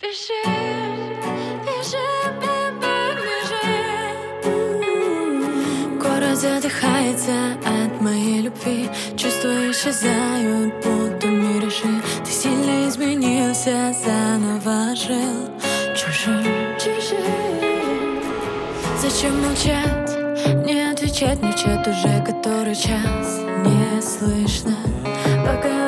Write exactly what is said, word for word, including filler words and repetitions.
Бежи, бежи, беби, бежи. Город задыхается от моей любви. Чувства исчезают, будто миражи. Ты сильно изменился, заново жил чужим, чужим. Зачем молчать, не отвечать на чат уже который час? Не слышно, пока